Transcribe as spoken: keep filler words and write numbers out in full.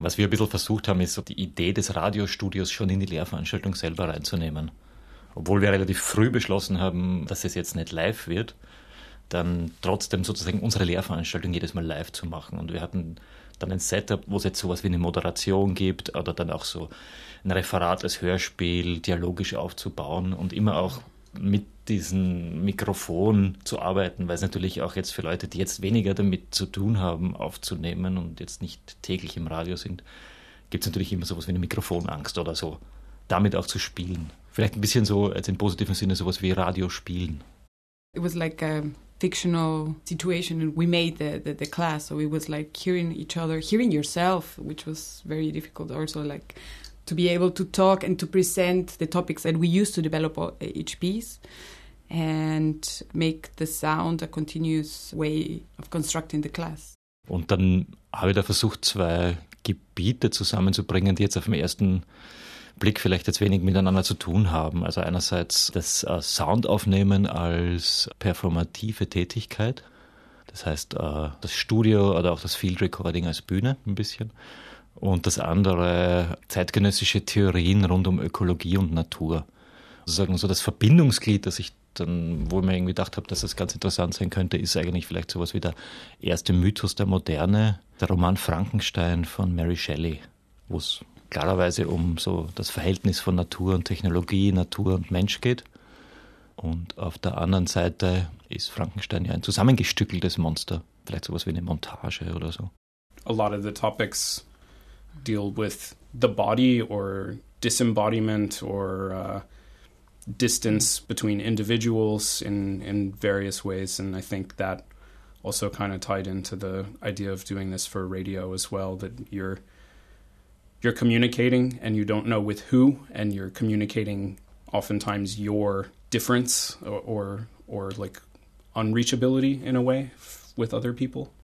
Was wir ein bisschen versucht haben, ist so die Idee des Radiostudios schon in die Lehrveranstaltung selber reinzunehmen. Obwohl wir relativ früh beschlossen haben, dass es jetzt nicht live wird, dann trotzdem sozusagen unsere Lehrveranstaltung jedes Mal live zu machen. Und wir hatten dann ein Setup, wo es jetzt sowas wie eine Moderation gibt oder dann auch so ein Referat als Hörspiel dialogisch aufzubauen und immer auch mit diesem Mikrofon zu arbeiten, weil es natürlich auch jetzt für Leute, die jetzt weniger damit zu tun haben, aufzunehmen und jetzt nicht täglich im Radio sind, gibt es natürlich immer sowas wie eine Mikrofonangst oder so. Damit auch zu spielen. Vielleicht ein bisschen so, als im positiven Sinne, sowas wie Radio spielen. It was like a fictional situation and we made the, the, the class, so it was like hearing each other, hearing yourself, which was very difficult also, like to be able to talk and to present the topics that we used to develop each piece and make the sound a continuous way of constructing the class. Und dann habe ich da versucht, zwei Gebiete zusammenzubringen, die jetzt auf den ersten Blick vielleicht jetzt wenig miteinander zu tun haben. Also einerseits das äh, Soundaufnehmen als performative Tätigkeit, das heißt äh, das Studio oder auch das Field Recording als Bühne ein bisschen. Und das andere zeitgenössische Theorien rund um Ökologie und Natur. Sozusagen so das Verbindungsglied, das ich dann, wo ich mir irgendwie gedacht habe, dass das ganz interessant sein könnte, ist eigentlich vielleicht sowas wie der erste Mythos der Moderne, der Roman Frankenstein von Mary Shelley, wo es klarerweise um so das Verhältnis von Natur und Technologie, Natur und Mensch geht. Und auf der anderen Seite ist Frankenstein ja ein zusammengestückeltes Monster, vielleicht sowas wie eine Montage oder so. A lot of the topics deal with the body or disembodiment or uh, distance between individuals in, in various ways. And I think that also kind of tied into the idea of doing this for radio as well, that you're you're communicating and you don't know with who, and you're communicating oftentimes your difference or or, or like unreachability in a way f- with other people.